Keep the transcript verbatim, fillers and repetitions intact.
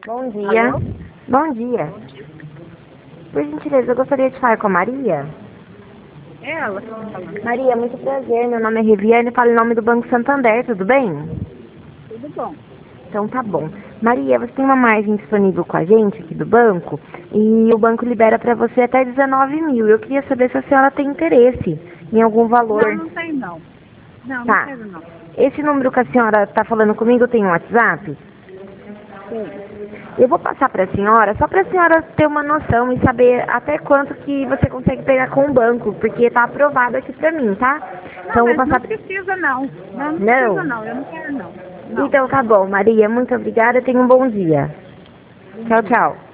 Bom dia. Alô? Bom dia. Por gentileza, eu gostaria de falar com a Maria. É ela que tá falando. Maria, muito prazer. Meu nome é Riviane, falo em nome do Banco Santander, tudo bem? Tudo bom. Então tá bom. Maria, você tem uma margem disponível com a gente aqui do banco e o banco libera para você até dezenove mil. Eu queria saber se a senhora tem interesse em algum valor. Não, não tem não. Não, não Tá. quero não. Esse número que a senhora está falando comigo tem um WhatsApp? Tem. Eu vou passar para a senhora, só para a senhora ter uma noção e saber até quanto que você consegue pegar com o banco, porque tá aprovado aqui para mim, tá? Não, Então eu vou mas passar. não precisa não. Não, não precisa Não? não. Eu não quero não. Não. Então tá bom, Maria, muito obrigada, tenha um bom dia. Bom Tchau, dia. tchau.